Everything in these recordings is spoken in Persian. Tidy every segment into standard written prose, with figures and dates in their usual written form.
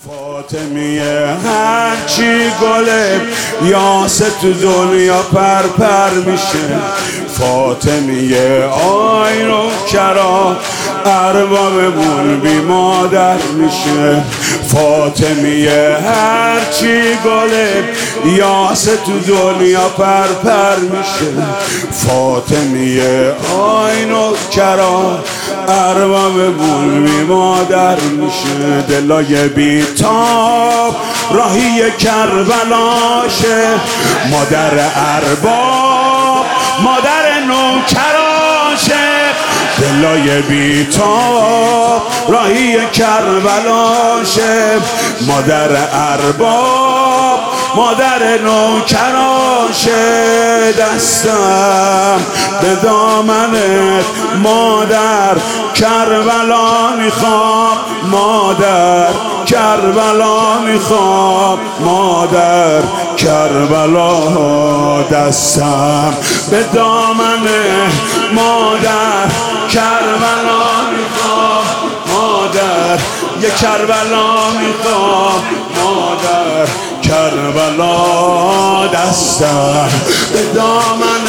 فاطمیه هرچی گله یاسه تو دنیا پر میشه. فاطمیه آین و کرا اربابمون بی مادر میشه. فاطمیه هرچی گله یاسه تو دنیا پر میشه. فاطمیه آین و کرا اربابمون بی مادر میشه. دلای بیتاب راهی کربلاشه، مادر ارباب مادر نوکراشه. دلای بیتاب راهی کربلاشه، مادر ارباب مادر نوکراشه. دستم به دامنت مادر کربلا میخوام، مادر کربلا میخوام، مادر کربلا. دستم به دامن مادر کربلا میخوام، مادر یه کربلا میخوام، مادر کربلا. دستم به دامن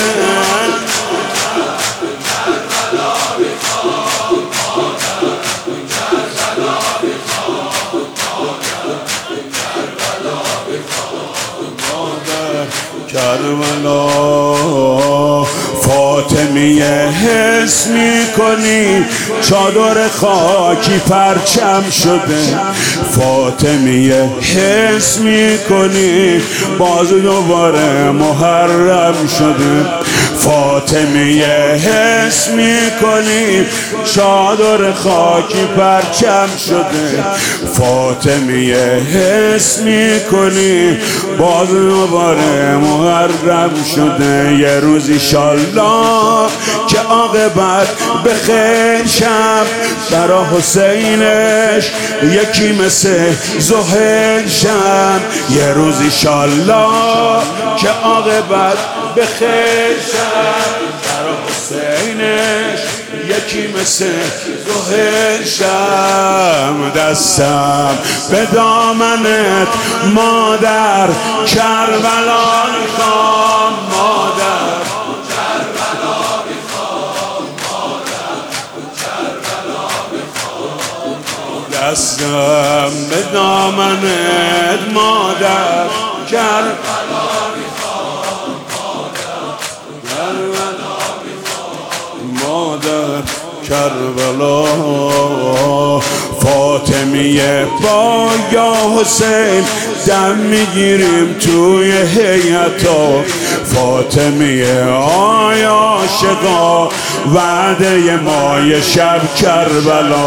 کربلا. فاطمیه حس میکنی چادر خاکی پرچم شده. فاطمیه حس میکنی باز دوباره محرم شده. فاطمیه حس میکنی چادر خاکی پرچم شده. فاطمیه حس میکنی باز دوباره محرم شده. یه روز ایشالله که عاقبت به خیر شب، برا حسینش یکی مثل زهیر شب. یه روز ایشالله که عاقبت به خیر شب، برا حسینش یکی مثل زهیر شب. دستم به دامنت مادر کربلا میخوام، مادر کربلا میخوام، مادر کربلا میخوام. دستم به دامنت مادر کربلا میخوام، مادر کربلا. فاطمیه با یا حسین دم میگیریم توی هیئتا. فاطمیه آیا عاشقا وعده ما یه شب کربلا.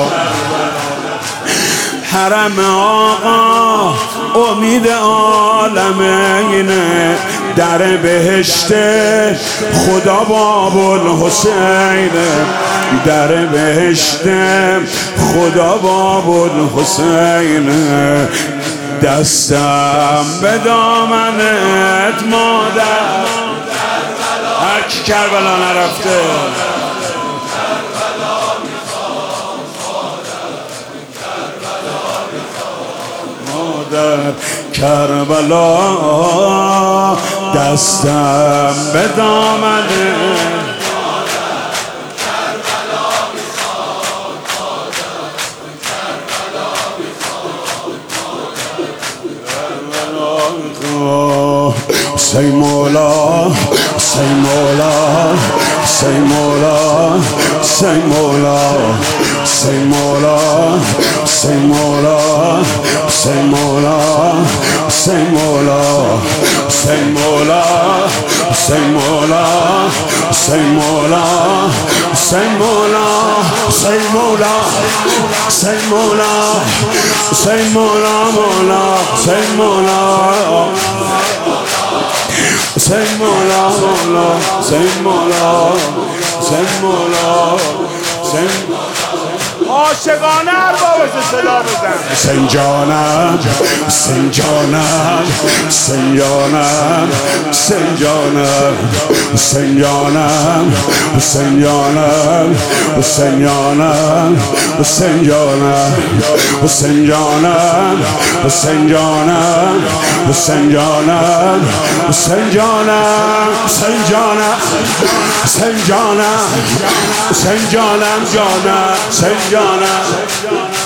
حرم آقا امید عالم اینه، در بهشت خدا باب الحسینه، در بهشت خدا باب الحسینه. دستم به دامنت مادر هر کی کربلا نرفته. مادر کربلا. دستم به دامنت سی مولا، سی مولا، سی مولا، سی مولا، سی مولا، سی مولا، سی مولا، سی مولا، سی مولا، سی مولا، سی مولا، سی مولا، سی مولا، سی مولا، سی مولا، مولا، سی مولا. Say mola, mola, say mola, say mola, say عاشقانه ارباب صدا بزن. سنجانم، سنجانم، سنجانم، سنجانم، سنجانم، سنجانم، سنجانم، سنجانم، سنجانم، حسین جانم حسین جانم حسین جانم حسین جانم حسین جانم حسین جانم جانم حسین جانم